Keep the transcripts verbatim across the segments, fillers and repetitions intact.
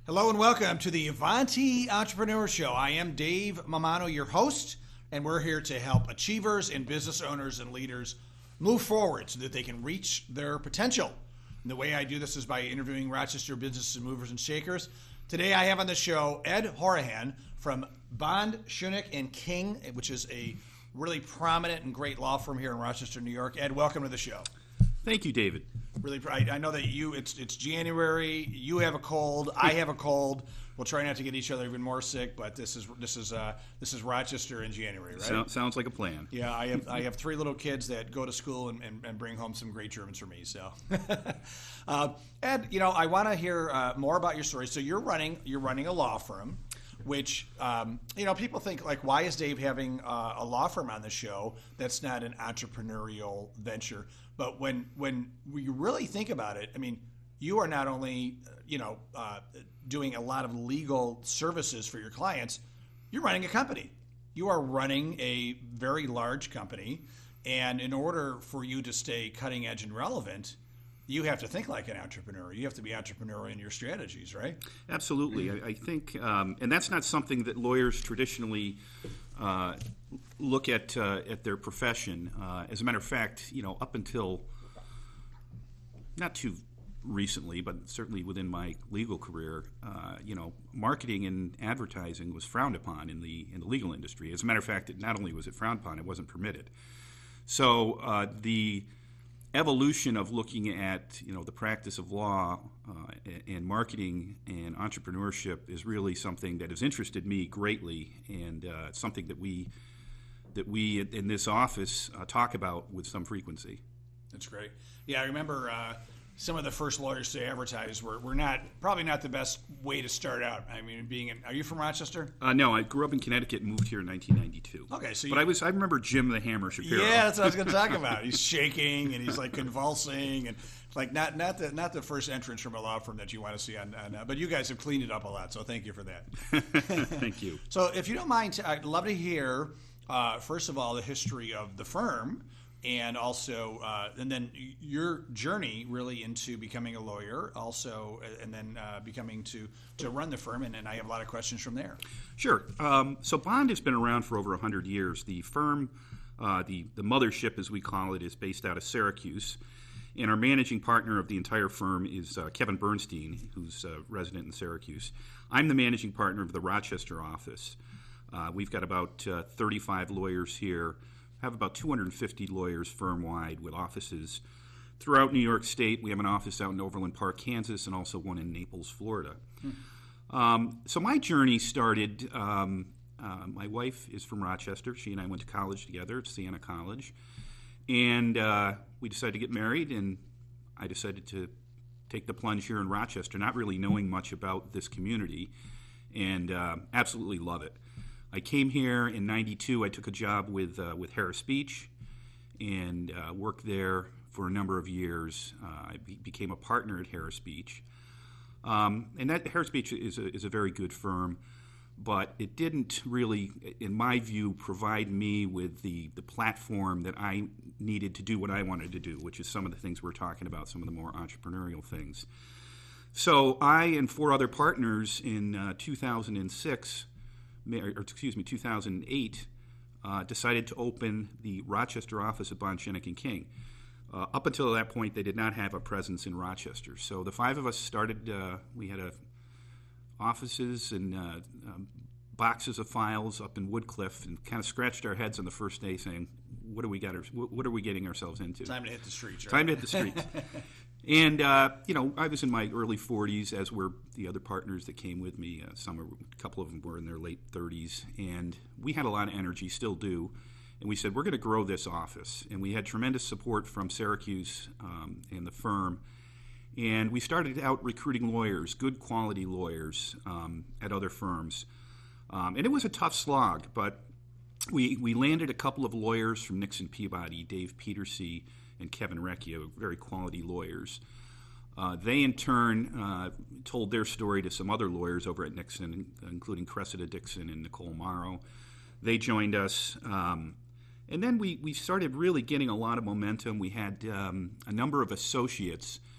Hello and welcome to the Avanti Entrepreneur Show. I am Dave Mamano, your host, and we're here to help achievers and business owners and leaders move forward so that they can reach their potential. And the way I do this is by interviewing Rochester businesses, movers, and shakers. Today I have on the show Ed Horahan from Bond, Schoeneck and King, which is a really prominent and great law firm here in Rochester, New York. Ed, welcome to the show. Thank you, David. Really, I, I know that you. It's it's January. You have a cold. I have a cold. We'll try not to get each other even more sick. But this is this is uh, this is Rochester in January, right? So, sounds like a plan. Yeah, I have I have three little kids that go to school and, and, and bring home some great Germans for me. So, uh, Ed, you know, I want to hear uh, more about your story. So you're running you're running a law firm, which um, you know people think like, why is Dave having uh, a law firm on the show? That's not an entrepreneurial venture. But when when we really think about it, I mean, you are not only you know uh, doing a lot of legal services for your clients, you're running a company. You are running a very large company, and in order for you to stay cutting edge and relevant, you have to think like an entrepreneur. You have to be entrepreneurial in your strategies, right? Absolutely. I, I think, um, and that's not something that lawyers traditionally uh, look at uh, at their profession. Uh, as a matter of fact, you know, up until not too recently, but certainly within my legal career, uh, you know, marketing and advertising was frowned upon in the in the legal industry. As a matter of fact, it not only was it frowned upon, it wasn't permitted. So uh, the evolution of looking at you know the practice of law uh, and marketing and entrepreneurship is really something that has interested me greatly, and uh, something that we that we in this office uh, talk about with some frequency. That's great. Yeah, I remember uh, some of the first lawyers to advertise were, were not probably not the best way to start out. I mean, being in, are you from Rochester? Uh, no, I grew up in Connecticut and moved here in nineteen ninety-two. Okay, so but you, I was I remember Jim the Hammer Shapiro. Yeah, that's what I was going to talk about. He's shaking and he's like convulsing and like not not the not the first entrance from a law firm that you want to see on. on uh, but you guys have cleaned it up a lot, so thank you for that. Thank you. So if you don't mind, I'd love to hear uh, first of all the history of the firm. And also, uh, and then your journey really into becoming a lawyer, also, and then uh, becoming to, to run the firm, and, and I have a lot of questions from there. Sure. Um, so Bond has been around for over one hundred years. The firm, uh, the, the mothership as we call it, is based out of Syracuse. And our managing partner of the entire firm is uh, Kevin Bernstein, who's a resident in Syracuse. I'm the managing partner of the Rochester office. Uh, we've got about uh, thirty-five lawyers here. Have about two hundred fifty lawyers firm-wide with offices throughout New York State. We have an office out in Overland Park, Kansas, and also one in Naples, Florida. Hmm. Um, so my journey started, um, uh, my wife is from Rochester. She and I went to college together at Siena College. And uh, we decided to get married, and I decided to take the plunge here in Rochester, not really knowing much about this community, and uh, absolutely love it. I came here in ninety-two. I took a job with uh, with Harris Beach and uh, worked there for a number of years. Uh, I be- became a partner at Harris Beach. Um, and that Harris Beach is a, is a very good firm, but it didn't really, in my view, provide me with the, the platform that I needed to do what I wanted to do, which is some of the things we're talking about, some of the more entrepreneurial things. So I and four other partners in uh, two thousand six or excuse me, two thousand eight, uh, decided to open the Rochester office of Bond, Schoeneck and King. Uh, up until that point, they did not have a presence in Rochester. So the five of us started, uh, we had a, offices and uh, um, boxes of files up in Woodcliff, and kind of scratched our heads on the first day saying, what do we got? Our, what are we getting ourselves into? Time to hit the streets, right? Time to hit the streets. And, uh, you know, I was in my early forties, as were the other partners that came with me. Uh, some, were, a couple of them were in their late thirties. And we had a lot of energy, still do. And we said, we're going to grow this office. And we had tremendous support from Syracuse um, and the firm. And we started out recruiting lawyers, good quality lawyers, um, at other firms. Um, and it was a tough slog, but we, we landed a couple of lawyers from Nixon Peabody, Dave Petersey and Kevin Recchia, very quality lawyers. Uh, they, in turn, uh, told their story to some other lawyers over at Nixon, including Cressida Dixon and Nicole Morrow. They joined us. Um, and then we, we started really getting a lot of momentum. We had um, a number of associates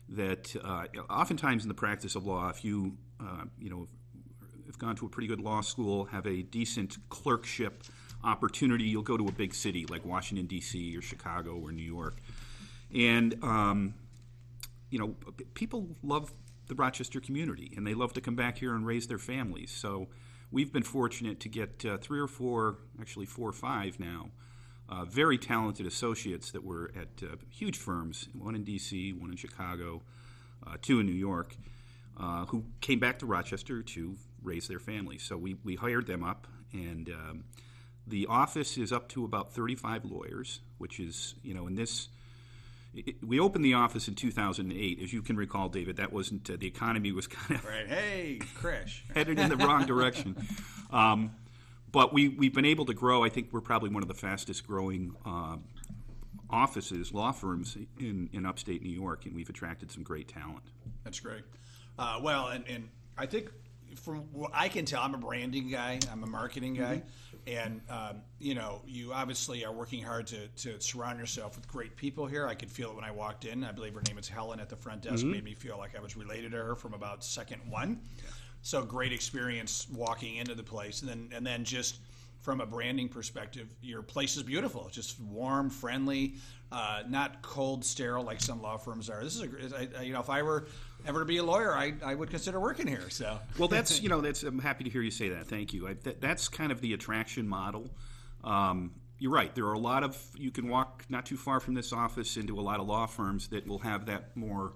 that uh, oftentimes in the practice of law, if you, uh, you know, have gone to a pretty good law school, have a decent clerkship opportunity, you'll go to a big city like Washington, D C or Chicago or New York. And, um, you know, people love the Rochester community, and they love to come back here and raise their families. So we've been fortunate to get uh, three or four, actually four or five now, uh, very talented associates that were at uh, huge firms, one in D C, one in Chicago, uh, two in New York, uh, who came back to Rochester to raise their families. So we, we hired them up, and um, the office is up to about thirty-five lawyers, which is, you know, in this... It, we opened the office in two thousand eight. As you can recall, David, that wasn't, uh, the economy was kind of right. Hey, crash. headed in the wrong direction. Um, but we, we've been able to grow. I think we're probably one of the fastest growing uh, offices, law firms in, in upstate New York, and we've attracted some great talent. That's great. Uh, well, and, and I think from what I can tell, I'm a branding guy, I'm a marketing guy. Mm-hmm. And, um, you know, you obviously are working hard to, to surround yourself with great people here. I could feel it when I walked in. I believe her name is Helen at the front desk. Mm-hmm. Made me feel like I was related to her from about second one. Yeah. So great experience walking into the place. And then, and then just from a branding perspective, your place is beautiful. It's just warm, friendly, uh, not cold, sterile like some law firms are. This is a, I, you know, if I were ever to be a lawyer, I, I would consider working here. So, well, that's, you know, that's, I'm happy to hear you say that. Thank you. I, that, that's kind of the attraction model. Um, you're right. There are a lot of, you can walk not too far from this office into a lot of law firms that will have that more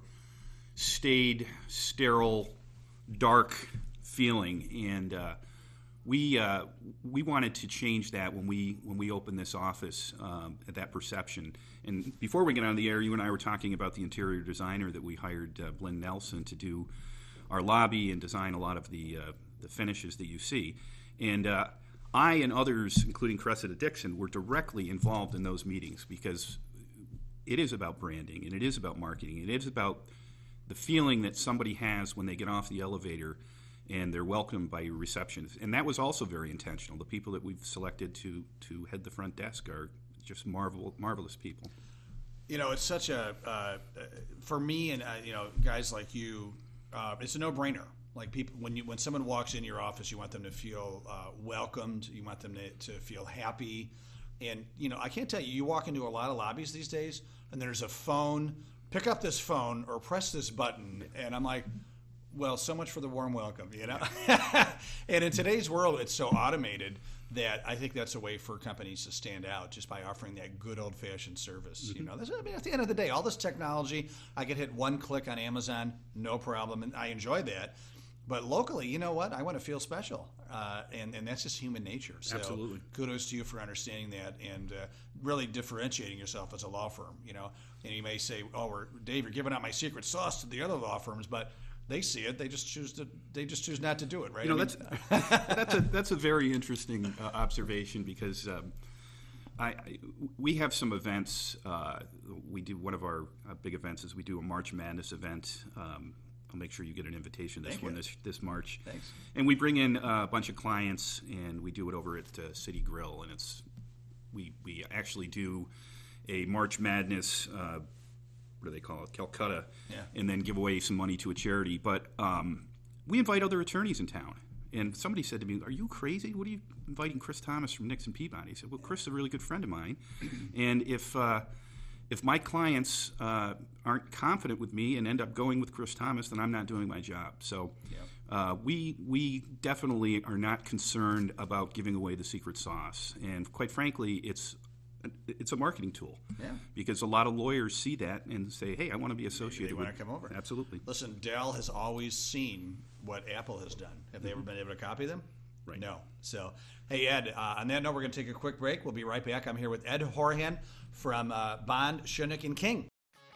staid, sterile, dark feeling. And uh, we uh, we wanted to change that when we when we opened this office, um, at that perception. And before we get on the air, you and I were talking about the interior designer that we hired, uh, Blinn Nelson, to do our lobby and design a lot of the uh, the finishes that you see. And uh, I and others, including Cressida Dixon, were directly involved in those meetings because it is about branding and it is about marketing. It is about the feeling that somebody has when they get off the elevator and they're welcomed by your receptionist. And that was also very intentional. The people that we've selected to to head the front desk are just marvel, marvelous people. You know, it's such a, uh, for me and, uh, you know, guys like you, uh, it's a no-brainer. Like people, when you when someone walks in your office, you want them to feel uh, welcomed. You want them to, to feel happy. And, you know, I can't tell you, you walk into a lot of lobbies these days, and there's a phone, pick up this phone or press this button. And I'm like, well, so much for the warm welcome, you know? And in today's world, it's so automated that I think that's a way for companies to stand out, just by offering that good old-fashioned service. Mm-hmm. You know, that's, I mean, at the end of the day, all this technology, I could hit one click on Amazon, no problem, and I enjoy that. But locally, you know what? I want to feel special, uh, and, and that's just human nature. So absolutely. Kudos to you for understanding that and uh, really differentiating yourself as a law firm. You know, and you may say, "Oh, we're, Dave, you're giving out my secret sauce to the other law firms," but they see it. They just choose to. They just choose not to do it, right? You know, I mean, that's that's a that's a very interesting uh, observation because um, I, I we have some events. Uh, we do one of our uh, big events is we do a March Madness event. Um, I'll make sure you get an invitation this Thank one you. this this March. Thanks. And we bring in uh, a bunch of clients, and we do it over at uh, City Grill, and it's we we actually do a March Madness. Uh, what do they call it? Calcutta, yeah. And then give away some money to a charity. But um, we invite other attorneys in town. And somebody said to me, "Are you crazy? What are you inviting Chris Thomas from Nixon Peabody?" I said, "Well, Chris is a really good friend of mine, and if uh, if my clients uh, aren't confident with me and end up going with Chris Thomas, then I'm not doing my job." So yeah. uh, we we definitely are not concerned about giving away the secret sauce. And quite frankly, it's it's a marketing tool. Yeah. Because a lot of lawyers see that and say, "Hey, I want to be associated They with." want to come over. Absolutely. Listen, Dell has always seen what Apple has done. Have they ever been able to copy them? Right. No. So, hey, Ed, uh, on that note, we're going to take a quick break. We'll be right back. I'm here with Ed Horahan from uh, Bond, Schoeneck and King.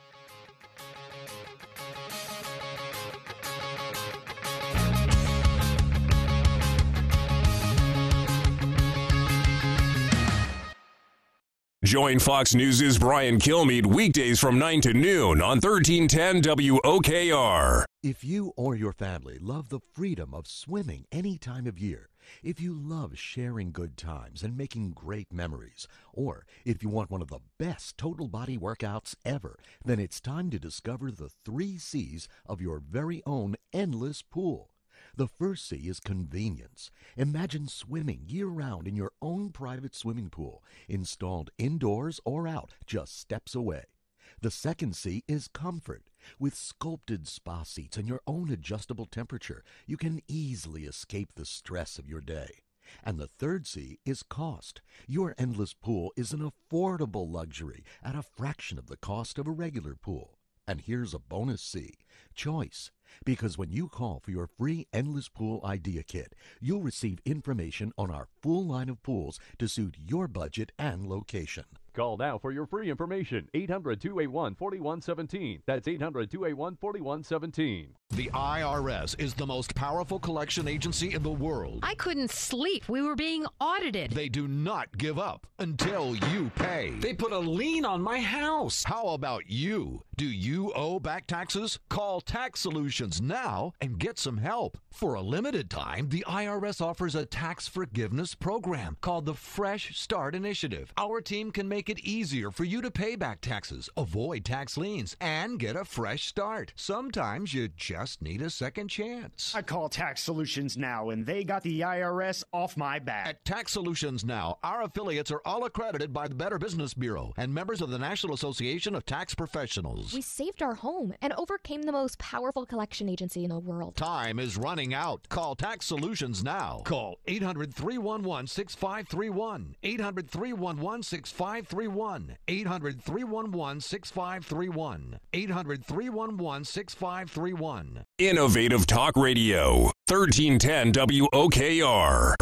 Join Fox News' Brian Kilmeade weekdays from nine to noon on thirteen ten W O K R. If you or your family love the freedom of swimming any time of year, If you love sharing good times and making great memories, or if you want one of the best total body workouts ever, then it's time to discover the three C's of your very own endless pool. The first C is convenience. Imagine swimming year-round in your own private swimming pool, installed indoors or out, just steps away. The second C is comfort. With sculpted spa seats and your own adjustable temperature, you can easily escape the stress of your day. And the third C is cost. Your endless pool is an affordable luxury at a fraction of the cost of a regular pool. And here's a bonus C, choice. Because when you call for your free Endless Pool Idea Kit, you'll receive information on our full line of pools to suit your budget and location. Call now for your free information. eight hundred, two eight one, four one one seven. That's eight hundred, two eight one, four one one seven. The I R S is the most powerful collection agency in the world. I couldn't sleep. We were being audited. They do not give up until you pay. They put a lien on my house. How about you? Do you owe back taxes? Call Tax Solutions now and get some help. For a limited time, the I R S offers a tax forgiveness program called the Fresh Start Initiative. Our team can make it easier for you to pay back taxes, avoid tax liens, and get a fresh start. Sometimes you just need a second chance. I call Tax Solutions now, and they got the I R S off my back. At Tax Solutions Now, our affiliates are all accredited by the Better Business Bureau and members of the National Association of Tax Professionals. We saved our home and overcame the most powerful collection agency in the world. Time is running out. Call Tax Solutions now. Call eight hundred, three one one, six five three one. eight hundred, three one one, six five three one. eight hundred, three one one, six five three one. eight hundred, three one one, six five three one. Innovative Talk Radio, thirteen ten W O K R.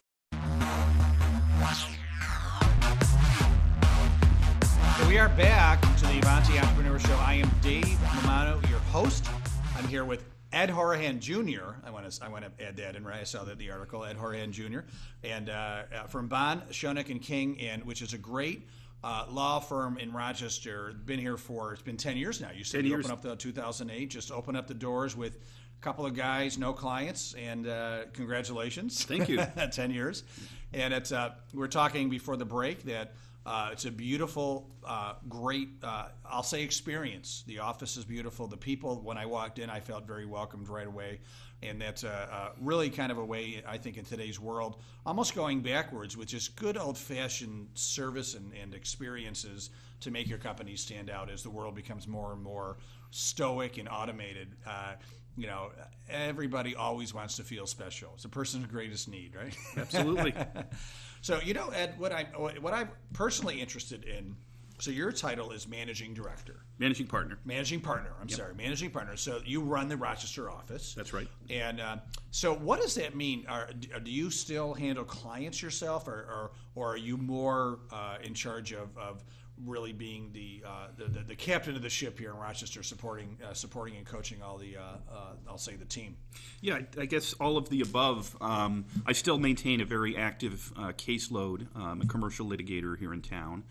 We are back to the Avanti Entrepreneur Show. I am Dave Mamano, your host. I'm here with Ed Horahan Junior I want to I want to add that in, right? I saw that the article, Ed Horahan Junior and uh, uh, from Bond, Schoeneck and King, and which is a great uh, law firm in Rochester. Been here for it's been ten years now. You said you opened up the two thousand eight. Just opened up the doors with a couple of guys, no clients, and uh, congratulations. Thank you. ten years, and it's uh, we were talking before the break that. Uh, it's a beautiful, uh, great, uh, I'll say experience. The office is beautiful. The people, when I walked in, I felt very welcomed right away. And that's uh, uh, really kind of a way, I think, in today's world, almost going backwards with just good old-fashioned service and, and experiences to make your company stand out as the world becomes more and more stoic and automated. Uh, you know, everybody always wants to feel special. It's a person's greatest need, right? Absolutely. So, you know, Ed, what I'm what I'm personally interested in. So your title is managing director, managing partner, managing partner. I'm yep. sorry, managing partner. So you run the Rochester office. That's right. And uh, so, what does that mean? Are, do you still handle clients yourself, or or, or are you more uh, in charge of, of really being the, uh, the, the the captain of the ship here in Rochester, supporting uh, supporting and coaching all the uh, uh, I'll say the team? Yeah, I, I guess all of the above. Um, I still maintain a very active uh, caseload. I'm a commercial litigator here in town.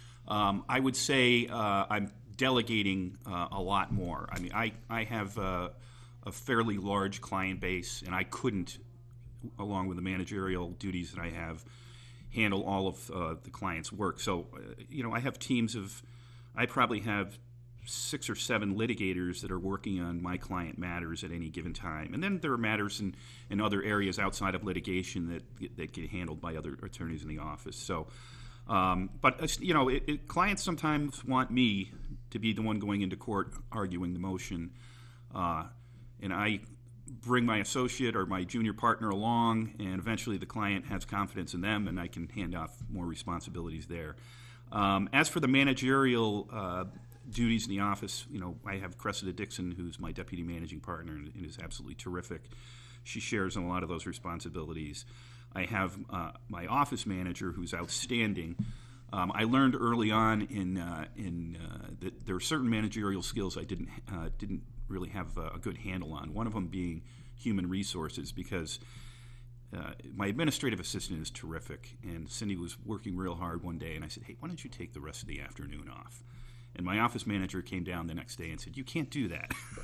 Um, I would say uh, I'm delegating uh, a lot more. I mean, I I have uh, a fairly large client base, and I couldn't, along with the managerial duties that I have, handle all of uh, the client's work. So, uh, you know, I have teams of, I probably have six or seven litigators that are working on my client matters at any given time. And then there are matters in, in other areas outside of litigation that, that get handled by other attorneys in the office. So, um, but, you know, it, it, clients sometimes want me to be the one going into court arguing the motion. Uh, and I bring my associate or my junior partner along, and eventually the client has confidence in them, and I can hand off more responsibilities there. Um, as for the managerial uh, duties in the office, you know, I have Cressida Dixon, who's my deputy managing partner and, and is absolutely terrific. She shares in a lot of those responsibilities. I have uh, my office manager, who's outstanding. Um, I learned early on in uh, in uh, that there are certain managerial skills I didn't uh, didn't really have a, a good handle on. One of them being human resources, because uh, my administrative assistant is terrific, and Cindy was working real hard one day, and I said, "Hey, why don't you take the rest of the afternoon off?" And my office manager came down the next day and said, "You can't do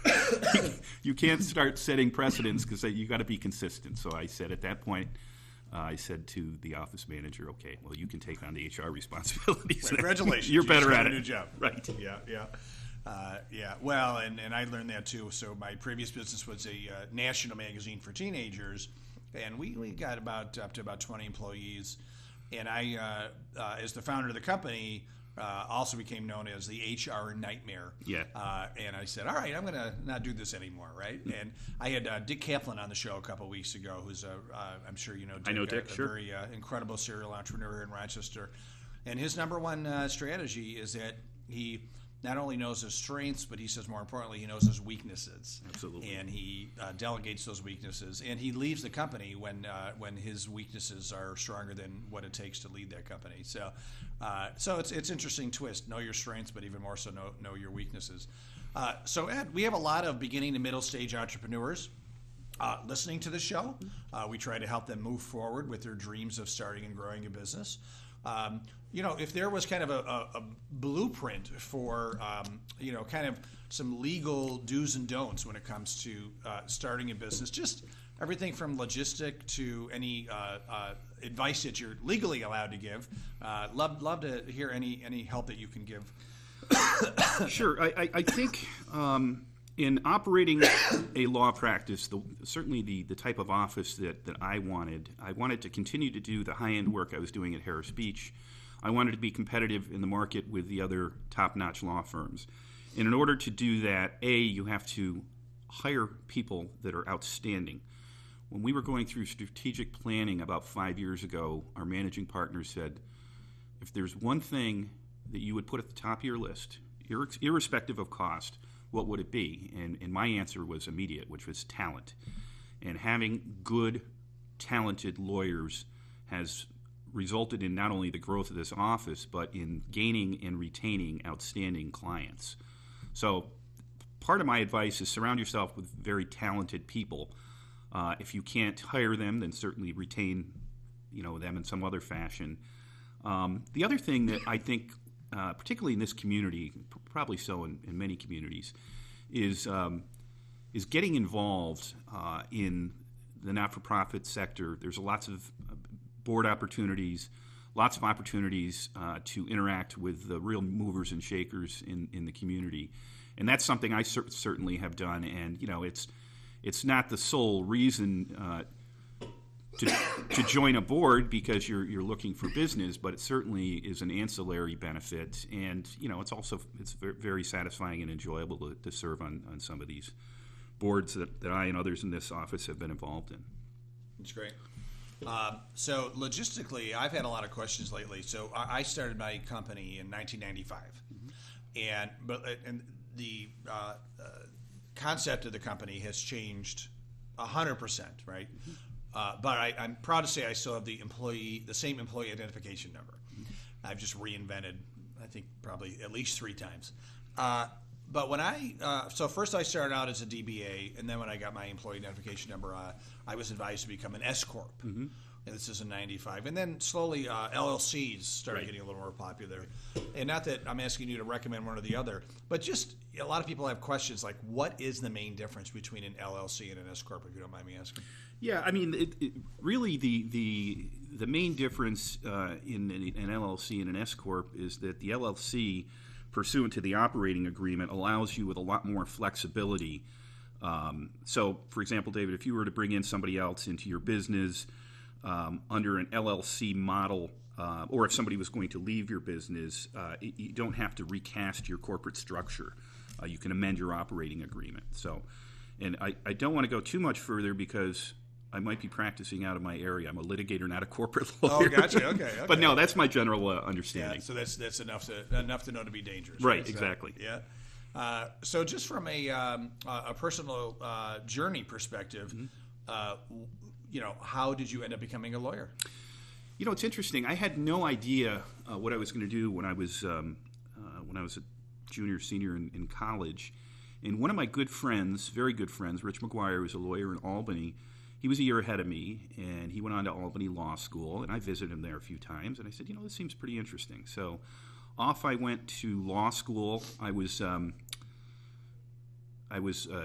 that. You can't start setting precedents because you got to be consistent." So I said at that point, uh, I said to the office manager, okay, well, you can take on the H R responsibilities. Right, congratulations. You're You better just at got it. a new job. Right. Yeah, yeah. Uh, yeah, well, and, and I learned that too. So my previous business was a uh, national magazine for teenagers, and we, we got about up to about twenty employees. And I, uh, uh, as the founder of the company, uh, also became known as the H R nightmare. Yeah. Uh, and I said, all right, I'm going to not do this anymore, right? And I had uh, Dick Kaplan on the show a couple weeks ago, who's a, uh, I'm sure you know Dick, I know Dick, a, a sure. very uh, incredible serial entrepreneur in Rochester. And his number one uh, strategy is that he not only knows his strengths, but he says more importantly, he knows his weaknesses. Absolutely. And he uh, delegates those weaknesses, and he leaves the company when uh, when his weaknesses are stronger than what it takes to lead that company. So, uh, so it's it's interesting twist. Know your strengths, but even more so know know your weaknesses. Uh, so, Ed, we have a lot of beginning to middle stage entrepreneurs uh, listening to the show. Uh, we try to help them move forward with their dreams of starting and growing a business. Um, you know, if there was kind of a, a, a blueprint for, um, you know, kind of some legal do's and don'ts when it comes to uh, starting a business, just everything from logistic to any uh, uh, advice that you're legally allowed to give, uh, love love to hear any any help that you can give. Sure. I, I, I think um, in operating a law practice, the, certainly the, the type of office that, that I wanted, I wanted to continue to do the high-end work I was doing at Harris Beach. I wanted to be competitive in the market with the other top-notch law firms. And in order to do that, A, you have to hire people that are outstanding. When we were going through strategic planning about five years ago, our managing partner said, if there's one thing that you would put at the top of your list, ir- irrespective of cost, what would it be? And, and my answer was immediate, which was talent. And having good, talented lawyers has resulted in not only the growth of this office, but in gaining and retaining outstanding clients. So part of my advice is surround yourself with very talented people. Uh, if you can't hire them, then certainly retain, you know, them in some other fashion. Um, the other thing that I think, uh, particularly in this community, probably so in, in many communities, is um, is getting involved uh, in the not-for-profit sector. There's lots of board opportunities, lots of opportunities uh, to interact with the real movers and shakers in, in the community, and that's something I cer- certainly have done. And you know, it's it's not the sole reason uh, to to join a board because you're you're looking for business, but it certainly is an ancillary benefit. And you know, it's also it's very satisfying and enjoyable to, to serve on, on some of these boards that, that I and others in this office have been involved in. That's great. Uh, so logistically, I've had a lot of questions lately. So I, I started my company in nineteen ninety-five, mm-hmm. and but and the uh, uh, concept of the company has changed a hundred percent, right? Mm-hmm. Uh, but I, I'm proud to say I still have the employee, the same employee identification number. Mm-hmm. I've just reinvented, I think, probably at least three times. Uh, But when I, uh, so first I started out as a D B A, and then when I got my employee identification number, uh, I was advised to become an S Corp. Mm-hmm. And this is in ninety-five. And then slowly uh, L L Cs started right. getting a little more popular. And not that I'm asking you to recommend one or the other, but just a lot of people have questions like, what is the main difference between an L L C and an S Corp, if you don't mind me asking? Yeah, I mean, it, it, really the, the, the main difference uh, in an L L C and an S Corp is that the L L C, pursuant to the operating agreement, allows you with a lot more flexibility. Um, so, for example, David, if you were to bring in somebody else into your business um, under an L L C model, uh, or if somebody was going to leave your business, uh, you don't have to recast your corporate structure. Uh, you can amend your operating agreement. So, and I, I don't want to go too much further because I might be practicing out of my area. I'm a litigator, not a corporate lawyer. Oh, gotcha. Okay, okay. But no, that's my general uh, understanding. Yeah, so that's that's enough to enough to know to be dangerous. Right, right? exactly. So, yeah. Uh, so just from a um, a personal uh, journey perspective, mm-hmm. uh, you know, how did you end up becoming a lawyer? You know, it's interesting. I had no idea uh, what I was going to do when I was um, uh, when I was a junior, senior in, in college. And one of my good friends, very good friends, Rich McGuire, who's a lawyer in Albany. He was a year ahead of me, and he went on to Albany Law School, and I visited him there a few times, and I said, you know, this seems pretty interesting. So off I went to law school. I was um, I was uh,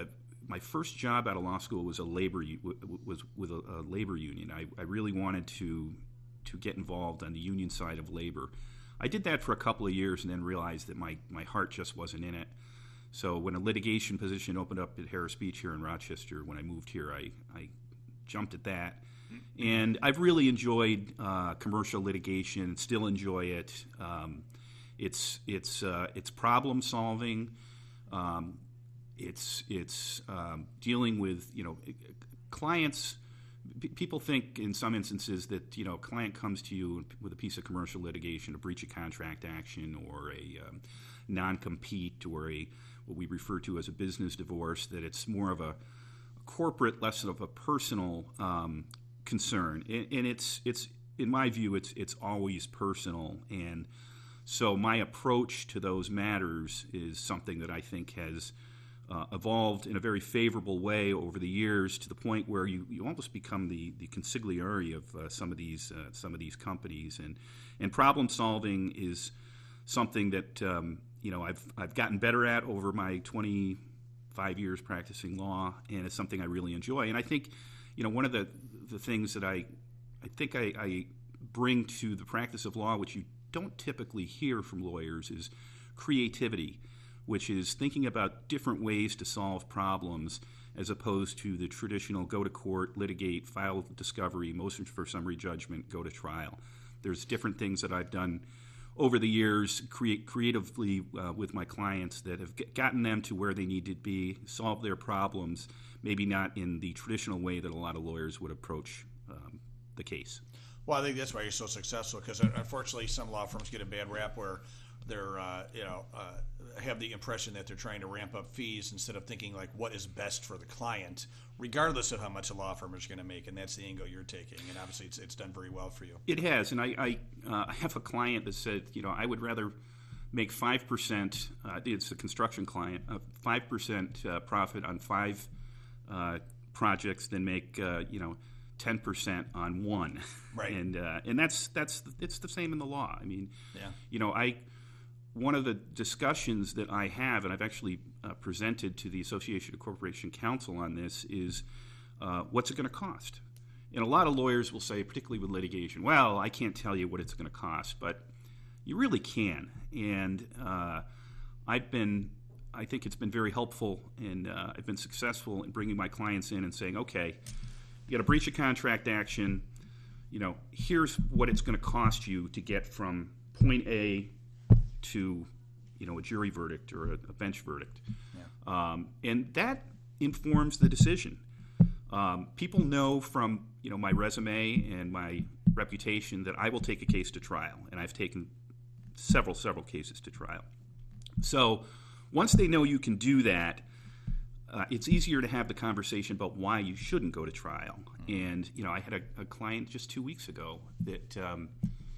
my first job out of law school was a labor was with a, a labor union. I, I really wanted to to get involved on the union side of labor. I did that for a couple of years and then realized that my, my heart just wasn't in it. So when a litigation position opened up at Harris Beach here in Rochester, when I moved here, I, I jumped at that. And I've really enjoyed uh, commercial litigation, still enjoy it. Um, it's it's uh, it's problem solving. Um, it's it's um, dealing with you know clients. P- people think in some instances that you know a client comes to you with a piece of commercial litigation, a breach of contract action, or a um, non-compete, or a what we refer to as a business divorce. That it's more of a corporate, less of a personal um, concern, and, and it's it's in my view, it's it's always personal, and so my approach to those matters is something that I think has uh, evolved in a very favorable way over the years, to the point where you, you almost become the, the consigliere of uh, some of these uh, some of these companies, and and problem solving is something that um, you know I've I've gotten better at over my twenty-five years practicing law, and it's something I really enjoy. And I think you know one of the the things that I I think I, I bring to the practice of law, which you don't typically hear from lawyers, is creativity, which is thinking about different ways to solve problems as opposed to the traditional go to court, litigate, file discovery, motion for summary judgment, go to trial. There's different things that I've done over the years, create creatively uh, with my clients that have get, gotten them to where they need to be, solve their problems, maybe not in the traditional way that a lot of lawyers would approach um, the case. Well, I think that's why you're so successful, because unfortunately some law firms get a bad rap where they're, uh, you know, uh, have the impression that they're trying to ramp up fees instead of thinking like what is best for the client, regardless of how much a law firm is going to make, and that's the angle you're taking, and obviously it's, it's done very well for you. It has, and I, I uh, have a client that said, you know, I would rather make five percent, uh, it's a construction client, uh, five percent uh, profit on five uh, projects than make, uh, you know, ten percent on one, right? And uh, and that's that's it's the same in the law. I mean, yeah. you know, I one of the discussions that I have, and I've actually uh, presented to the Association of Corporation Counsel on this, is uh, what's it going to cost? And a lot of lawyers will say, particularly with litigation, well, I can't tell you what it's going to cost, but you really can. And uh, I've been, I think it's been very helpful, and uh, I've been successful in bringing my clients in and saying, okay, you got a breach of contract action, you know, here's what it's going to cost you to get from point A to, you know, a jury verdict or a, a bench verdict. Yeah. Um, and that informs the decision. Um, people know from, you know, my resume and my reputation that I will take a case to trial, and I've taken several, several cases to trial. So once they know you can do that, Uh, it's easier to have the conversation about why you shouldn't go to trial. And, you know, I had a, a client just two weeks ago that um,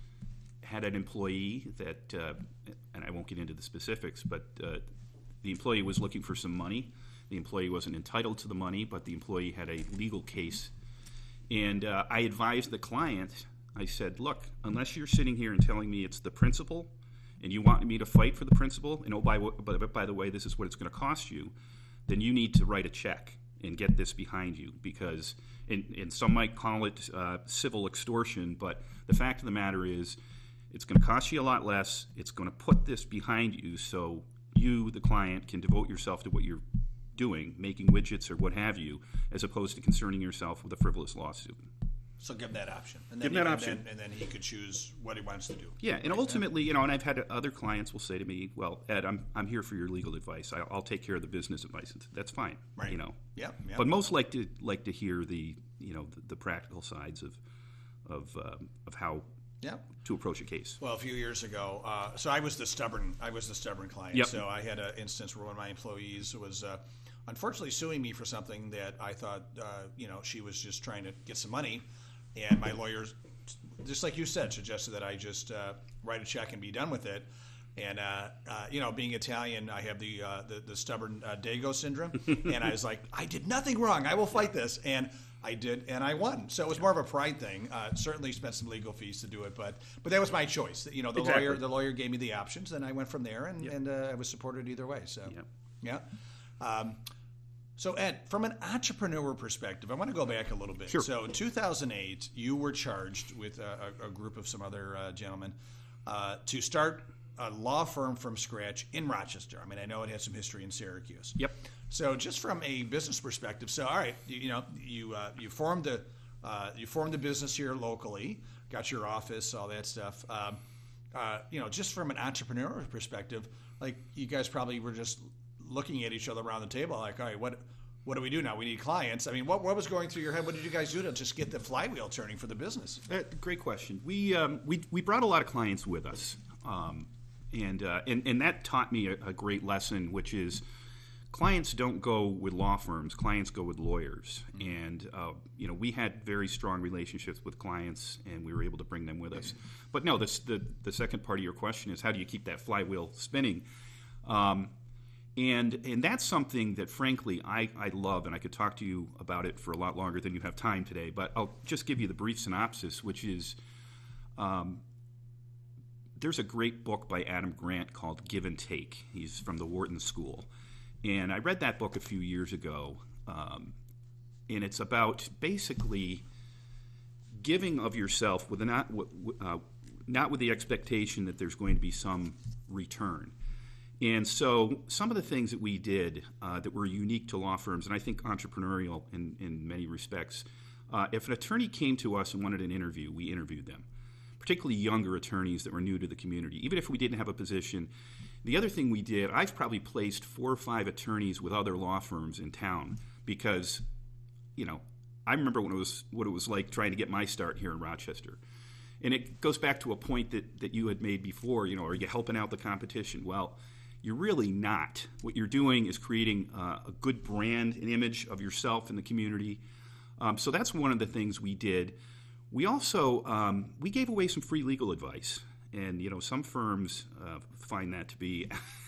had an employee that, uh, and I won't get into the specifics, but uh, the employee was looking for some money. The employee wasn't entitled to the money, but the employee had a legal case. And uh, I advised the client, I said, look, unless you're sitting here and telling me it's the principal and you want me to fight for the principal, and oh, by, by, by the way, this is what it's going to cost you, then you need to write a check and get this behind you, because, and, and some might call it uh, civil extortion, but the fact of the matter is it's going to cost you a lot less. It's going to put this behind you so you, the client, can devote yourself to what you're doing, making widgets or what have you, as opposed to concerning yourself with a frivolous lawsuit. So give him that option. And give then him that he, option. And then, and then he could choose what he wants to do. Yeah, and right? ultimately, you know, and I've had other clients will say to me, well, Ed, I'm I'm here for your legal advice. I'll, I'll take care of the business advice. That's fine. Right. You know. Yeah. yeah. But most like to like to hear the, you know, the, the practical sides of of um, of how yeah. to approach a case. Well, a few years ago, uh, so I was the stubborn I was the stubborn client. Yep. So I had an instance where one of my employees was uh, unfortunately suing me for something that I thought, uh, you know, she was just trying to get some money. And my lawyers, just like you said, suggested that I just uh, write a check and be done with it. And, uh, uh, you know, being Italian, I have the uh, the, the stubborn uh, Dago syndrome. And I was like, I did nothing wrong. I will fight this. And I did, and I won. So it was more of a pride thing. Uh, certainly spent some legal fees to do it, but but that was my choice. You know, the exactly. lawyer the lawyer gave me the options, and I went from there, and, yep. and uh, I was supported either way. So, yep. yeah. Um, So, Ed, from an entrepreneur perspective, I want to go back a little bit. Sure. So, in two thousand eight, you were charged with a, a group of some other uh, gentlemen uh, to start a law firm from scratch in Rochester. I mean, I know it has some history in Syracuse. Yep. So, just from a business perspective, so all right, you, you know, you uh, you formed a uh, you formed a business here locally, got your office, all that stuff. Um, uh, you know, just from an entrepreneurial perspective, like you guys probably were just looking at each other around the table, like, all right, what what do we do now? We need clients. I mean, what what was going through your head? What did you guys do to just get the flywheel turning for the business? Uh, great question. We um, we we brought a lot of clients with us, um, and, uh, and and that taught me a, a great lesson, which is clients don't go with law firms. Clients go with lawyers, mm-hmm. and uh, you know we had very strong relationships with clients, and we were able to bring them with us. But no, this, the the second part of your question is how do you keep that flywheel spinning? Um, And and that's something that, frankly, I, I love, and I could talk to you about it for a lot longer than you have time today, but I'll just give you the brief synopsis, which is um, there's a great book by Adam Grant called Give and Take. He's from the Wharton School. And I read that book a few years ago, um, and it's about basically giving of yourself with a not, uh, not with the expectation that there's going to be some return. And so some of the things that we did uh, that were unique to law firms, and I think entrepreneurial in, in many respects, uh, if an attorney came to us and wanted an interview, we interviewed them, particularly younger attorneys that were new to the community, even if we didn't have a position. The other thing we did, I've probably placed four or five attorneys with other law firms in town because, you know, I remember when it was what it was like trying to get my start here in Rochester. And it goes back to a point that, that you had made before, you know, are you helping out the competition? Well, you're really not. What you're doing is creating uh, a good brand and image of yourself in the community. Um, so that's one of the things we did. We also um, we gave away some free legal advice, and you know some firms uh, find that to be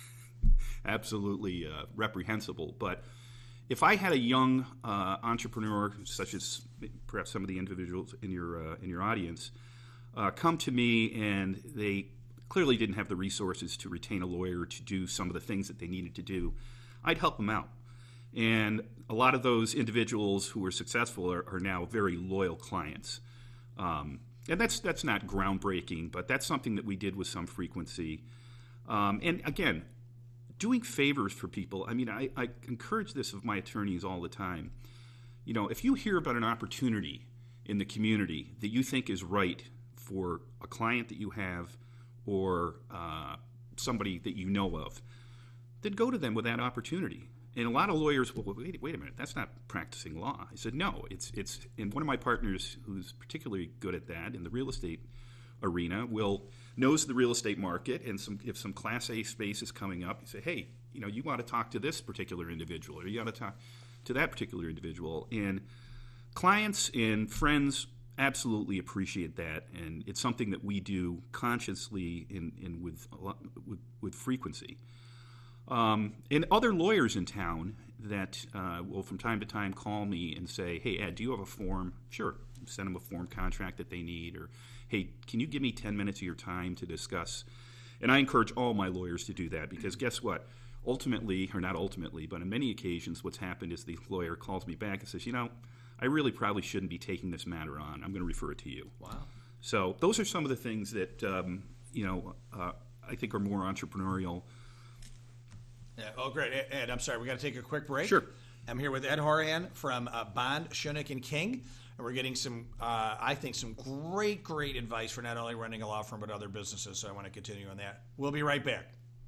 absolutely uh, reprehensible. But if I had a young uh, entrepreneur, such as perhaps some of the individuals in your uh, in your audience, uh, come to me and they clearly didn't have the resources to retain a lawyer to do some of the things that they needed to do, I'd help them out. And a lot of those individuals who were successful are, are now very loyal clients. Um, and that's that's not groundbreaking, but that's something that we did with some frequency. Um, and again, doing favors for people, I mean, I, I encourage this of my attorneys all the time. You know, if you hear about an opportunity in the community that you think is right for a client that you have, or uh, somebody that you know of, then go to them with that opportunity. And a lot of lawyers will, wait, wait a minute, that's not practicing law. I said, no, it's, it's, and one of my partners who's particularly good at that in the real estate arena will, knows the real estate market, and some, if some Class A space is coming up, you say, hey, you know, you want to talk to this particular individual, or you want to talk to that particular individual. And clients and friends absolutely appreciate that, and it's something that we do consciously and, and with, a lot, with with frequency. Um, and other lawyers in town that uh, will from time to time call me and say, hey, Ed, do you have a form? Sure. Send them a form contract that they need, or hey, can you give me ten minutes of your time to discuss? And I encourage all my lawyers to do that, because guess what? Ultimately, or not ultimately, but on many occasions what's happened is the lawyer calls me back and says, you know, I really probably shouldn't be taking this matter on. I'm going to refer it to you. Wow. So those are some of the things that, um, you know, uh, I think are more entrepreneurial. Yeah. Oh, great. Ed, I'm sorry. We got to take a quick break. Sure. I'm here with Ed Horan from uh, Bond, Schoeneck and King, and we're getting some, uh, I think, some great, great advice for not only running a law firm but other businesses, so I want to continue on that. We'll be right back.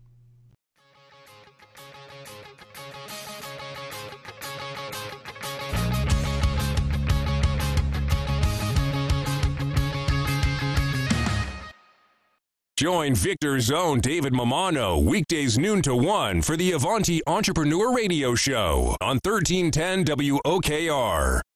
Join Victor's own David Mamano weekdays noon to one for the Avanti Entrepreneur Radio Show on thirteen ten W O K R.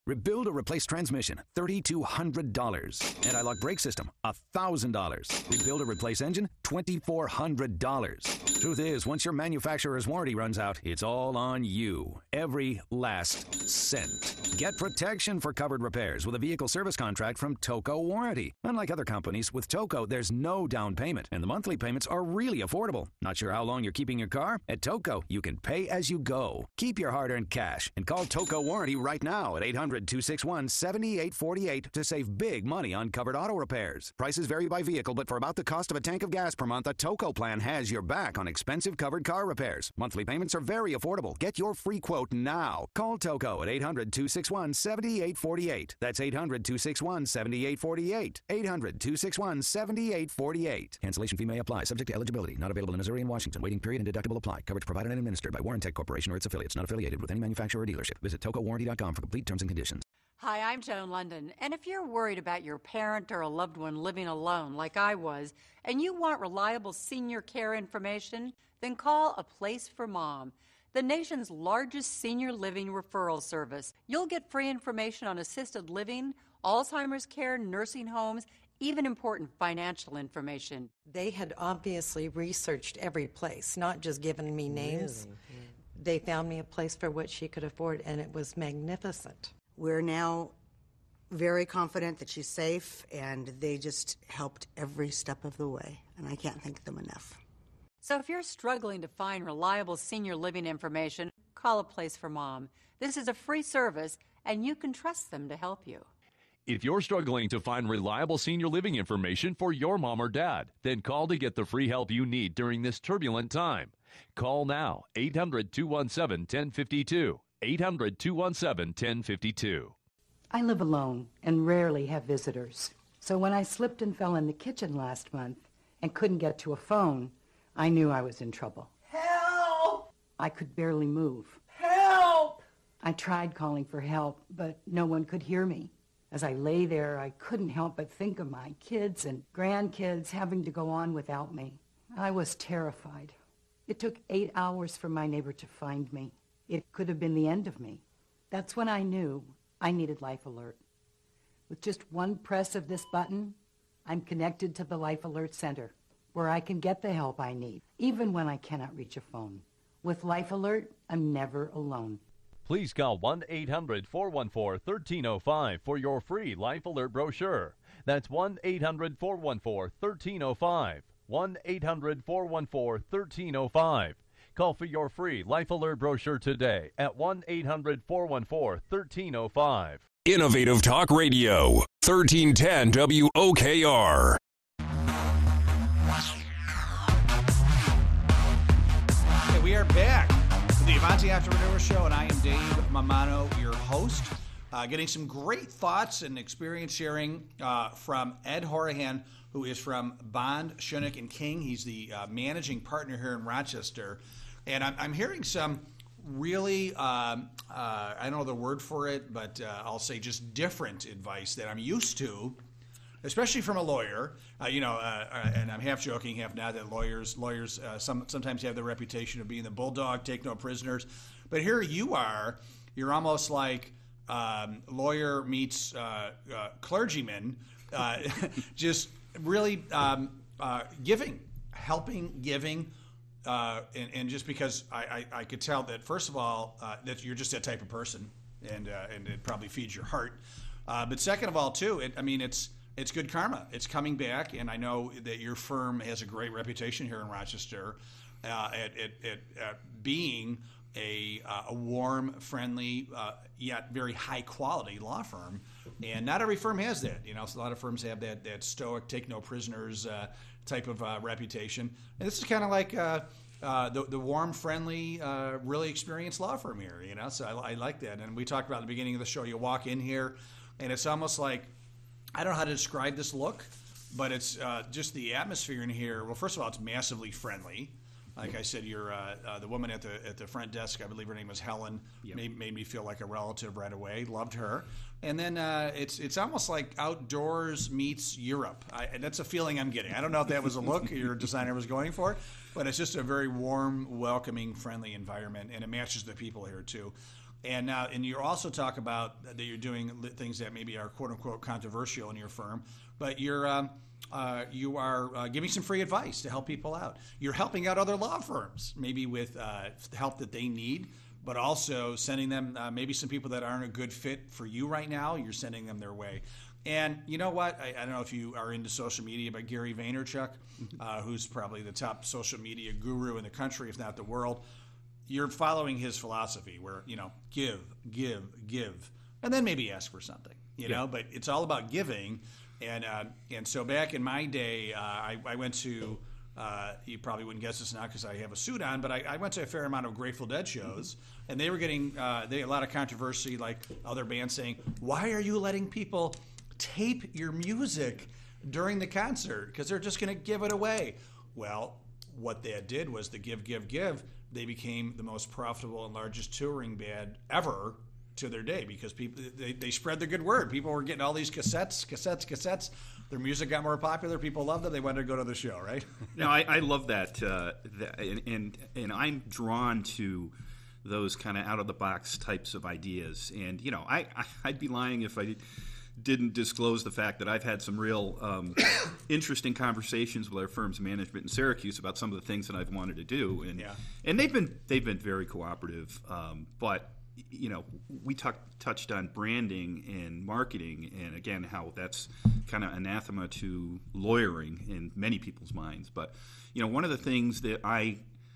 Rebuild or replace transmission, three thousand two hundred dollars. Anti-lock brake system, one thousand dollars. Rebuild or replace engine, two thousand four hundred dollars. Truth is, once your manufacturer's warranty runs out, it's all on you. Every last cent. Get protection for covered repairs with a vehicle service contract from Toco Warranty. Unlike other companies, with Toco, there's no down payment, and the monthly payments are really affordable. Not sure how long you're keeping your car? At Toco, you can pay as you go. Keep your hard-earned cash and call Toco Warranty right now at eight hundred, two six one, seven eight four eight to save big money on covered auto repairs. Prices vary by vehicle, but for about the cost of a tank of gas per month, a Toco plan has your back on expensive covered car repairs. Monthly payments are very affordable. Get your free quote now. Call Toco at eight hundred, two six one, seven eight four eight. That's eight hundred, two six one, seven eight four eight. eight hundred, two six one, seven eight four eight. Cancellation fee may apply. Subject to eligibility. Not available in Missouri and Washington. Waiting period and deductible apply. Coverage provided and administered by Warrantech Corporation or its affiliates. Not affiliated with any manufacturer or dealership. Visit toco warranty dot com for complete terms and conditions. Hi, I'm Joan London, and if you're worried about your parent or a loved one living alone like I was, and you want reliable senior care information, then call A Place for Mom, the nation's largest senior living referral service. You'll get free information on assisted living, Alzheimer's care, nursing homes, even important financial information. They had obviously researched every place, not just given me names. Really? Yeah. They found me a place for what she could afford, and it was magnificent. We're now very confident that she's safe, and they just helped every step of the way, and I can't thank them enough. So if you're struggling to find reliable senior living information, call A Place for Mom. This is a free service, and you can trust them to help you. If you're struggling to find reliable senior living information for your mom or dad, then call to get the free help you need during this turbulent time. Call now, eight hundred, two one seven, one oh five two. eight hundred, two one seven, one oh five two. I live alone and rarely have visitors. So when I slipped and fell in the kitchen last month and couldn't get to a phone, I knew I was in trouble. Help! I could barely move. Help! I tried calling for help, but no one could hear me. As I lay there, I couldn't help but think of my kids and grandkids having to go on without me. I was terrified. It took eight hours for my neighbor to find me. It could have been the end of me. That's when I knew I needed Life Alert. With just one press of this button, I'm connected to the Life Alert Center, where I can get the help I need, even when I cannot reach a phone. With Life Alert, I'm never alone. Please call one eight hundred, four one four, one three zero five for your free Life Alert brochure. That's one eight hundred, four one four, one three zero five. one eight hundred, four one four, one three zero five. Call for your free Life Alert brochure today at one eight hundred, four one four, one three zero five. Innovative Talk Radio, thirteen ten W O K R. Okay, we are back with the Avanti Entrepreneur Show, and I am Dave Mamano, your host. Uh, getting some great thoughts and experience sharing uh, from Ed Horahan, who is from Bond, Schoeneck and King. He's the uh, managing partner here in Rochester. And I'm, I'm hearing some really, um, uh, I don't know the word for it, but uh, I'll say just different advice that I'm used to, especially from a lawyer. Uh, you know, uh, uh, and I'm half joking, half not, that lawyers lawyers uh, some, sometimes have the reputation of being the bulldog, take no prisoners. But here you are, you're almost like um, lawyer meets uh, uh, clergyman, uh, just really um, uh, giving, helping, giving. Uh, and, and just because I, I, I could tell that, first of all, uh, that you're just that type of person, and uh, and it probably feeds your heart. Uh, but second of all, too, it, I mean, it's it's good karma. It's coming back, and I know that your firm has a great reputation here in Rochester uh, at, at, at, at being a, uh, a warm, friendly, uh, yet very high-quality law firm. And not every firm has that. You know, a lot of firms have that that stoic, take no prisoners uh, type of uh, reputation. And this is kind of like uh, uh, the, the warm, friendly, uh, really experienced law firm here, you know, so I, I like that. And we talked about at the beginning of the show, you walk in here, and it's almost like, I don't know how to describe this look, but it's uh, just the atmosphere in here. Well, first of all, it's massively friendly. Like I said, you're uh, uh, the woman at the at the front desk. I believe her name was Helen. Yep. Made, made me feel like a relative right away. Loved her. And then uh, it's it's almost like outdoors meets Europe. I, and that's a feeling I'm getting. I don't know if that was a look your designer was going for, but it's just a very warm, welcoming, friendly environment, and it matches the people here too. And now, and you also talk about that you're doing li- things that maybe are quote unquote controversial in your firm, but you're um, uh, you are uh, giving some free advice to help people out. You're helping out other law firms, maybe with uh, help that they need, but also sending them uh, maybe some people that aren't a good fit for you right now. You're sending them their way. And you know what? I, I don't know if you are into social media, but Gary Vaynerchuk, uh, who's probably the top social media guru in the country, if not the world, you're following his philosophy where, you know, give, give, give, and then maybe ask for something, you Yeah. know, but it's all about giving. And uh, and so back in my day, uh, I, I went to, uh, you probably wouldn't guess this now because I have a suit on, but I, I went to a fair amount of Grateful Dead shows, and they were getting uh, they, a lot of controversy, like other bands saying, why are you letting people tape your music during the concert? Because they're just going to give it away. Well, what they did was the give, give, give. They became the most profitable and largest touring band ever to their day because people they, they spread the good word. People were getting all these cassettes, cassettes, cassettes. Their music got more popular. People loved it. They wanted to go to the show, right? No, I, I love that, uh, that and, and and I'm drawn to those kind of out of the box types of ideas. And you know, I, I I'd be lying if I didn't disclose the fact that I've had some real um, interesting conversations with our firm's management in Syracuse about some of the things that I've wanted to do, and Yeah. and they've been they've been very cooperative. Um, but you know, we t- touched on branding and marketing, and again, how that's kind of anathema to lawyering in many people's minds. But you know, one of the things that I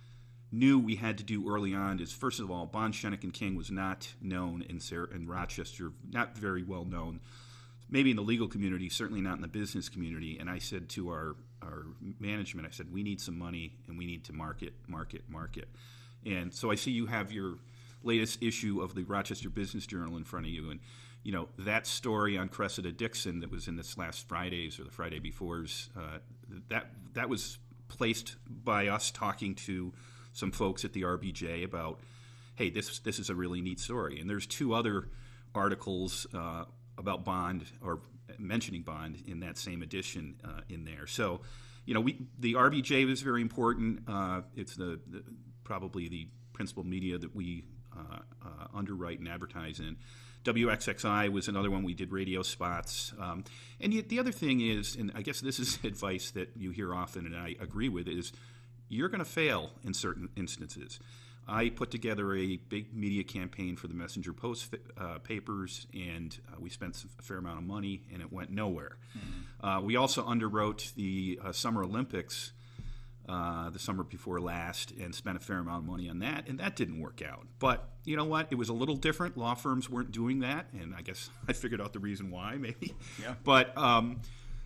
knew we had to do early on is, first of all, Bond, Schoeneck and King was not known in, Sar- in Rochester, not very well known. Maybe in the legal community, certainly not in the business community. And I said to our, our management, I said, we need some money and we need to market, market, market. And so I see you have your latest issue of the Rochester Business Journal in front of you. And, you know, that story on Cressida Dixon that was in this last Friday's or the Friday before's, uh, that that was placed by us talking to some folks at the R B J about, hey, this this is a really neat story. And there's two other articles uh, about Bond or mentioning Bond in that same edition uh, in there. So, you know, we the R B J was very important. Uh, it's the, the probably the principal media that we uh, uh, underwrite and advertise in. W X X I was another one. We did radio spots. Um, and yet the other thing is, and I guess this is advice that you hear often and I agree with, is you're going to fail in certain instances. I put together a big media campaign for the Messenger Post uh, papers, and uh, we spent a fair amount of money, and it went nowhere. Mm-hmm. Uh, we also underwrote the uh, Summer Olympics uh, the summer before last and spent a fair amount of money on that, and that didn't work out. But you know what? It was a little different. Law firms weren't doing that, and I guess I figured out the reason why, maybe. Yeah. But um,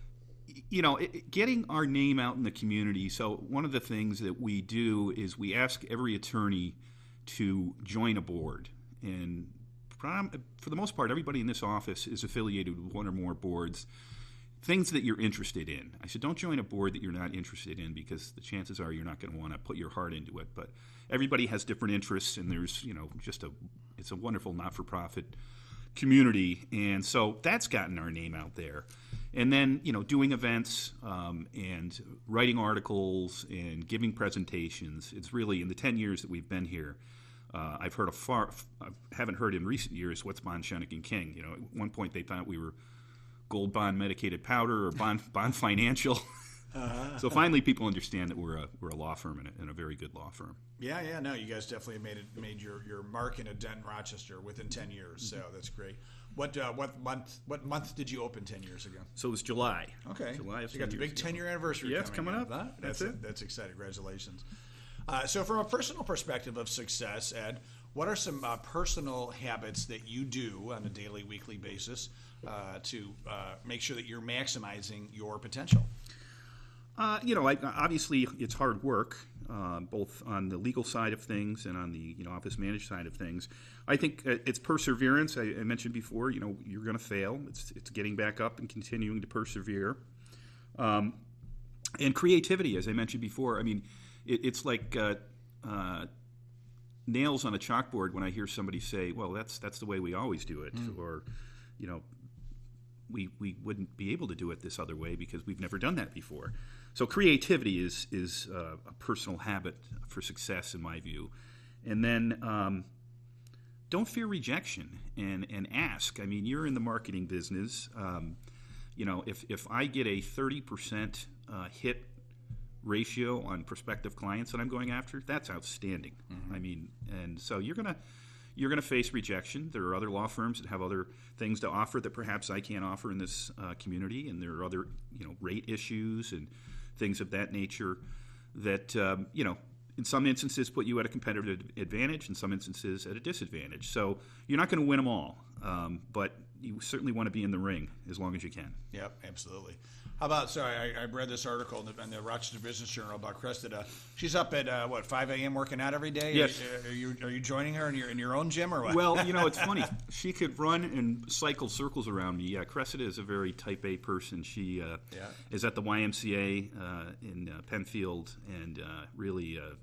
you know, it, getting our name out in the community. So one of the things that we do is we ask every attorney to join a board. And for the most part, everybody in this office is affiliated with one or more boards, things that you're interested in. I said, don't join a board that you're not interested in because the chances are you're not going to want to put your heart into it. But everybody has different interests, and there's, you know, just a, it's a wonderful not-for-profit community. And so that's gotten our name out there. And then, you know, doing events um, and writing articles and giving presentations. It's really, in the ten years that we've been here, uh, I've heard a far, I haven't heard in recent years what's Bond, Schoeneck and King. You know, at one point they thought we were Gold Bond Medicated Powder or Bond, Bond Financial. Uh-huh. So finally people understand that we're a, we're a law firm and a, and a very good law firm. Yeah, yeah, no, you guys definitely have made it, made your, your mark in a dent in Rochester within ten years, so that's great. What uh, what month what month did you open ten years ago? So it was July. Okay. July of so you got the big ten year anniversary. Yeah, it's coming, coming up. Huh? That's, that's it. That's exciting. Congratulations. Uh, so from a personal perspective of success, Ed, what are some uh, personal habits that you do on a daily, weekly basis uh, to uh, make sure that you're maximizing your potential? Uh, you know, I, obviously it's hard work, uh, both on the legal side of things and on the you know office managed side of things. I think it's perseverance. I, I mentioned before, you know, you're going to fail. It's it's getting back up and continuing to persevere. Um, and creativity, as I mentioned before. I mean, it, it's like uh, uh, nails on a chalkboard when I hear somebody say, "Well, that's that's the way we always do it," mm. or, you know, we we wouldn't be able to do it this other way because we've never done that before. So creativity is is uh, a personal habit for success in my view. And then um, don't fear rejection and, and ask. I mean, you're in the marketing business. Um, you know, if, if I get a thirty percent uh, hit ratio on prospective clients that I'm going after, that's outstanding. Mm-hmm. I mean, and so you're gonna you're gonna face rejection. There are other law firms that have other things to offer that perhaps I can't offer in this uh, community, and there are other you know rate issues and things of that nature that um, you know in some instances put you at a competitive advantage, in some instances at a disadvantage. So you're not going to win them all, um, but you certainly want to be in the ring as long as you can. Yep, absolutely. How about, sorry, I, I read this article in the, in the Rochester Business Journal about Cressida. She's up at, uh, what, five a.m. working out every day? Yes. Are, are, you, are you joining her in your in your own gym or what? Well, you know, it's funny. She could run and cycle circles around me. Yeah, Cressida is a very type A person. She uh, yeah. is at the Y M C A uh, in uh, Penfield and uh, really... Uh,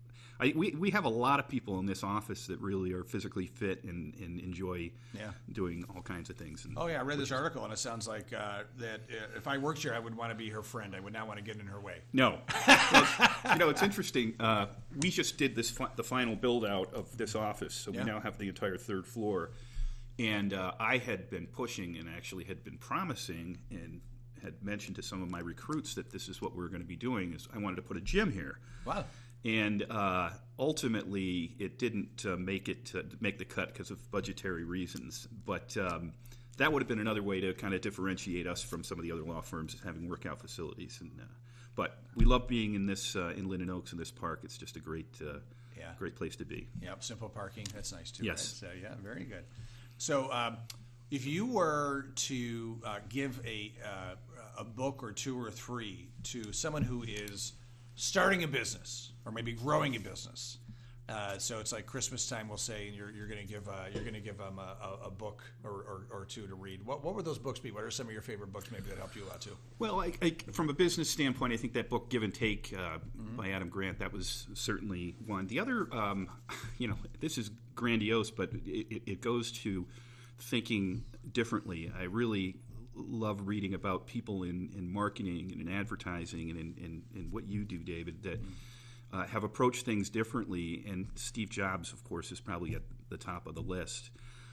I, we, we have a lot of people in this office that really are physically fit and, and enjoy yeah. doing all kinds of things. And oh, yeah, I read this article, and it sounds like uh, that uh, if I worked here, I would want to be her friend. I would not want to get in her way. No. Well, you know, it's interesting. Uh, we just did this fi- the final build-out of this office, so Yeah. we now have the entire third floor. And uh, I had been pushing and actually had been promising and had mentioned to some of my recruits that this is what we were going to be doing, is I wanted to put a gym here. Wow. And uh, ultimately, it didn't uh, make it uh, make the cut because of budgetary reasons. But um, that would have been another way to kind of differentiate us from some of the other law firms, is having workout facilities. And uh, but we love being in this uh, in Linden Oaks in this park. It's just a great uh, yeah. great place to be. Yep, simple parking. That's nice too. Yes. Right? So yeah, very good. So um, if you were to uh, give a uh, a book or two or three to someone who is starting a business or maybe growing a business, uh, so it's like Christmas time, we'll say, and you're you're going to give uh, you're going to give them a, a, a book or, or, or two to read. What what would those books be? What are some of your favorite books maybe that helped you a lot too? Well, I, I, from a business standpoint, I think that book Give and Take uh, mm-hmm. by Adam Grant, that was certainly one. The other, um, you know, this is grandiose, but it, it goes to thinking differently. I really love reading about people in, in marketing and in advertising and in, in, in what you do, David, that uh, have approached things differently. And Steve Jobs, of course, is probably at the top of the list.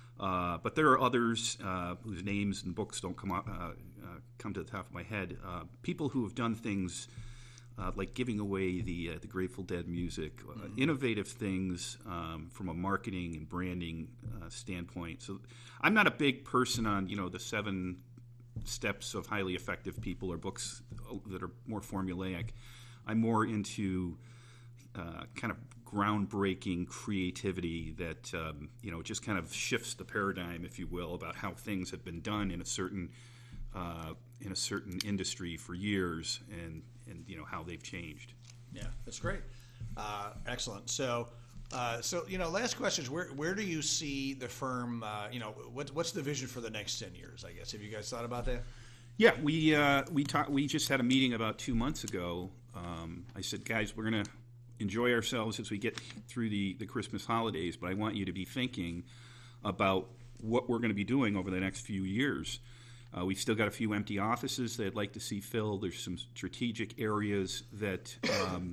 Uh, but there are others uh, whose names and books don't come up, uh, uh, come to the top of my head. Uh, people who have done things uh, like giving away the uh, the Grateful Dead music, uh, mm-hmm. innovative things um, from a marketing and branding uh, standpoint. So I'm not a big person on, you know, the seven steps of highly effective people or books that are more formulaic. I'm more into uh, kind of groundbreaking creativity that um, you know just kind of shifts the paradigm, if you will, about how things have been done in a certain uh, in a certain industry for years, and and you know how they've changed. Yeah, that's great. Uh, excellent. So. Uh, so, you know, last question is, where where do you see the firm, uh, you know, what, what's the vision for the next ten years, I guess? Have you guys thought about that? Yeah, we uh, we talk, we just had a meeting about two months ago. Um, I said, guys, we're going to enjoy ourselves as we get through the, the Christmas holidays, but I want you to be thinking about what we're going to be doing over the next few years. Uh, we've still got a few empty offices that I'd like to see filled. There's some strategic areas that... Um,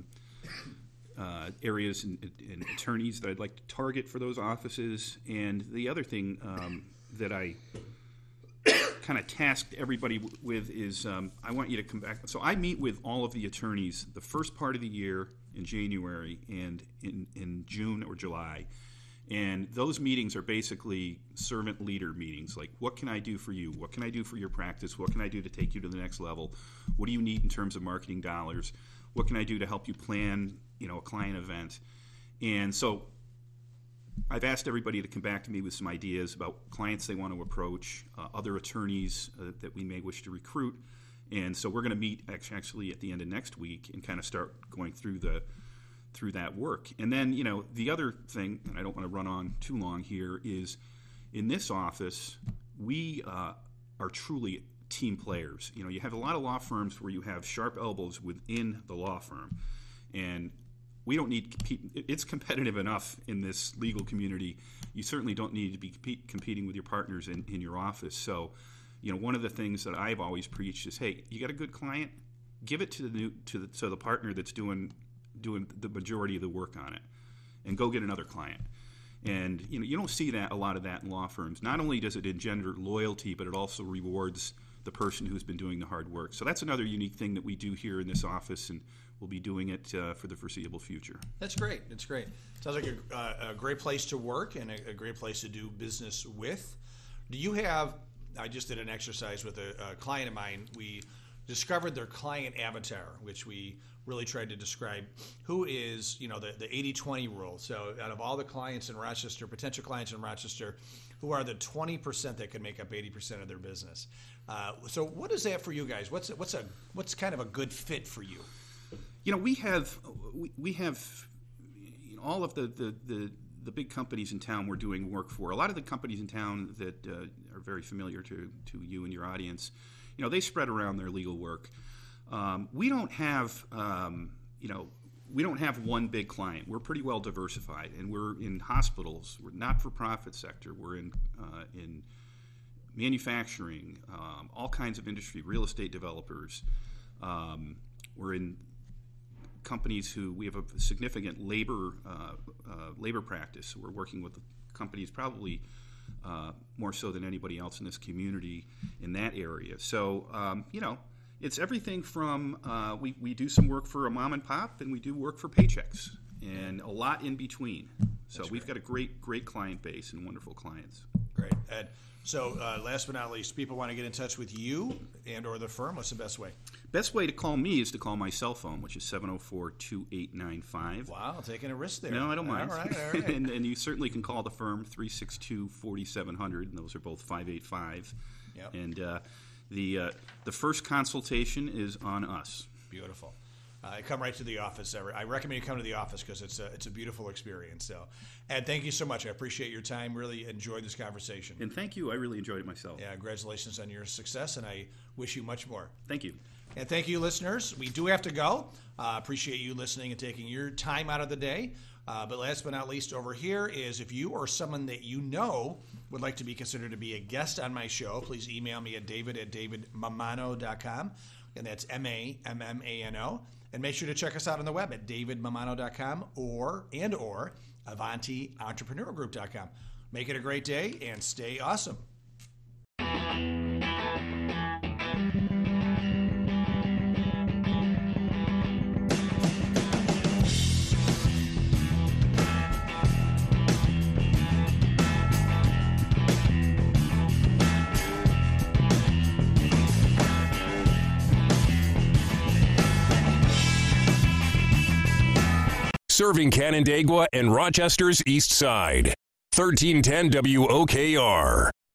Uh, areas and, and attorneys that I'd like to target for those offices. And the other thing um, that I kind of tasked everybody w- with is um, I want you to come back. So I meet with all of the attorneys the first part of the year in January and in, in June or July. And those meetings are basically servant leader meetings. Like, what can I do for you? What can I do for your practice? What can I do to take you to the next level? What do you need in terms of marketing dollars? What can I do to help you plan, you know, a client event? And so I've asked everybody to come back to me with some ideas about clients they want to approach, uh, other attorneys uh, that we may wish to recruit. And so we're going to meet actually at the end of next week and kind of start going through the through that work. And then, you know, the other thing, and I don't want to run on too long here, is in this office, we uh, are truly team players. You know, you have a lot of law firms where you have sharp elbows within the law firm, and we don't need compete. It's competitive enough in this legal community. You certainly don't need to be compete, competing with your partners in, in your office. So, you know, one of the things that I've always preached is, hey, you got a good client, give it to the new to the, to the partner that's doing doing the majority of the work on it, and go get another client. And you know, you don't see that a lot of that in law firms. Not only does it engender loyalty, but it also rewards the person who's been doing the hard work. So that's another unique thing that we do here in this office, and we'll be doing it uh, for the foreseeable future. That's great. That's great. Sounds like a, uh, a great place to work and a, a great place to do business with. Do you have, I just did an exercise with a, a client of mine. We discovered their client avatar, which we really tried to describe who is, you know, the, the eighty twenty rule. So out of all the clients in Rochester, potential clients in Rochester, who are the twenty percent that can make up eighty percent of their business. Uh, so what is that for you guys? What's what's a what's kind of a good fit for you? You know, we have we, we have you know, all of the, the, the, the big companies in town we're doing work for. A lot of the companies in town that uh, are very familiar to, to you and your audience, you know, they spread around their legal work. Um, we don't have, um, you know, we don't have one big client. We're pretty well diversified, and we're in hospitals. We're not-for-profit sector. We're in uh, in manufacturing, um, all kinds of industry, real estate developers. Um, we're in companies who we have a significant labor uh, uh, labor practice. We're working with companies probably uh, more so than anybody else in this community in that area. So, um, you know. It's everything from, uh, we, we do some work for a mom and pop, and we do work for paychecks, and a lot in between. So That's we've great. got a great, great client base and wonderful clients. Great. Ed, so uh, last but not least, people want to get in touch with you and or the firm. What's the best way? Best way to call me is to call my cell phone, which is seven oh four, two eight nine five. Wow, taking a risk there. No, I don't mind. All right, all right. and, and you certainly can call the firm, three six two, four seven zero zero, and those are both five eight five. Yep. And uh, the uh, the first consultation is on us. Beautiful. Uh, come right to the office. I recommend you come to the office because it's a, it's a beautiful experience. So, Ed, thank you so much. I appreciate your time. Really enjoyed this conversation. And thank you. I really enjoyed it myself. Yeah, congratulations on your success, and I wish you much more. Thank you. And thank you, listeners. We do have to go. Uh, appreciate you listening and taking your time out of the day. Uh, but last but not least over here is if you or someone that you know would like to be considered to be a guest on my show, please email me at david at david mamano dot com. And that's M A M M A N O. And make sure to check us out on the web at david mamano dot com or and or avanti entrepreneur group dot com. Make it a great day and stay awesome. Serving Canandaigua and Rochester's East Side. thirteen ten W O K R.